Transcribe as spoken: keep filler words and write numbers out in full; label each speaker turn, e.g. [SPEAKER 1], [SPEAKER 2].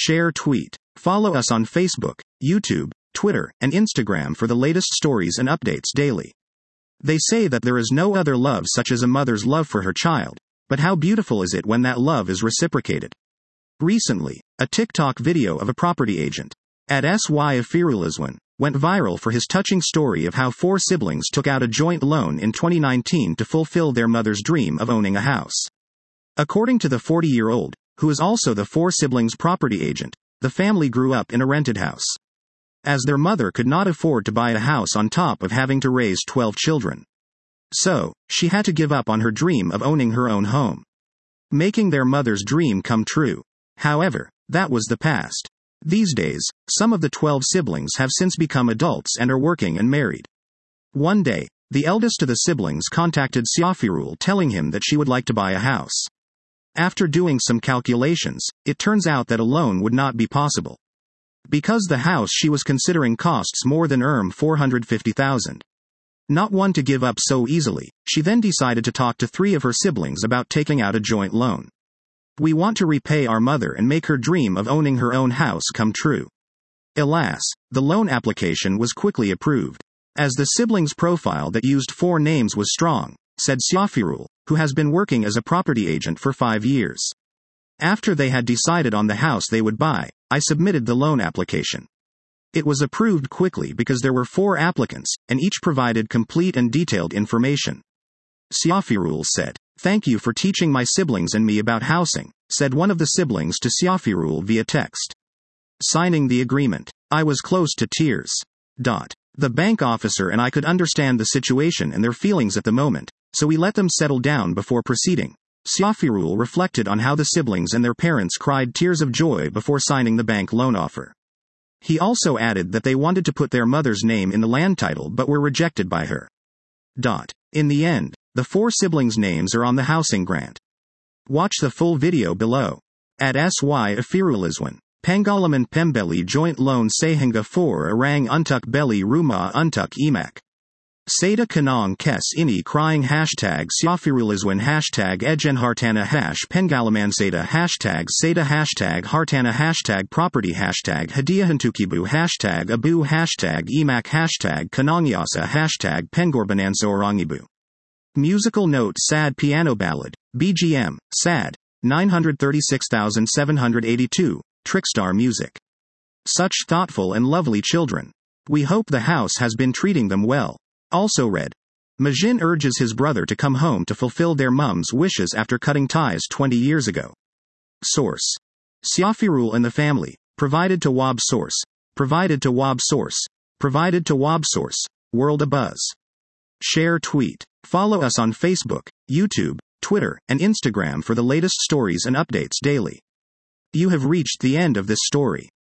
[SPEAKER 1] Share tweet. Follow us on Facebook, YouTube, Twitter, and Instagram for the latest stories and updates daily. They say that there is no other love such as a mother's love for her child, but how beautiful is it when that love is reciprocated? Recently, a TikTok video of a property agent, at Syafirulizwan, went viral for his touching story of how four siblings took out a joint loan in twenty nineteen to fulfill their mother's dream of owning a house. According to the forty-year-old, who is also the four siblings' property agent, the family grew up in a rented house, as their mother could not afford to buy a house on top of having to raise twelve children. So, she had to give up on her dream of owning her own home, making their mother's dream come true. However, that was the past. These days, some of the twelve siblings have since become adults and are working and married. One day, the eldest of the siblings contacted Syafirul telling him that she would like to buy a house. After doing some calculations, it turns out that a loan would not be possible, because the house she was considering costs more than four hundred fifty thousand. Not one to give up so easily, she then decided to talk to three of her siblings about taking out a joint loan. We want to repay our mother and make her dream of owning her own house come true. Alas, the loan application was quickly approved, as the siblings' profile that used four names was strong, said Syafirul, who has been working as a property agent for five years. After they had decided on the house they would buy, I submitted the loan application. It was approved quickly because there were four applicants, and each provided complete and detailed information. Syafirul said, "Thank you for teaching my siblings and me about housing," said one of the siblings to Syafirul via text. Signing the agreement, I was close to tears. Dot. The bank officer and I could understand the situation and their feelings at the moment, so we let them settle down before proceeding. Syafirul reflected on how the siblings and their parents cried tears of joy before signing the bank loan offer. He also added that they wanted to put their mother's name in the land title but were rejected by her. Dot. In the end, the four siblings' names are on the housing grant. Watch the full video below. At Syafirulizwan, Pangalaman Pembeli joint loan Sahinga for Arang Untuk Beli Rumah Untuk Emak. Seda Kanong Kes Ini crying hashtag Syafirulizwan hashtag Ejen Hartana hash Pengalaman Seda hashtag Seda hashtag Hartana hashtag Property hashtag Hadiahantukibu hashtag Abu hashtag Emak hashtag Kanongyasa hashtag Pengorbananso Orangibu. Musical note Sad piano ballad, B G M, Sad, nine hundred thirty-six thousand seven hundred eighty-two, Trickstar Music. Such thoughtful and lovely children. We hope the house has been treating them well. Also read. Majin urges his brother to come home to fulfill their mum's wishes after cutting ties twenty years ago. Source. Syafirul and the family. Provided to Wab Source. Provided to Wab Source. Provided to Wab Source. World Abuzz. Share tweet. Follow us on Facebook, YouTube, Twitter, and Instagram for the latest stories and updates daily. You have reached the end of this story.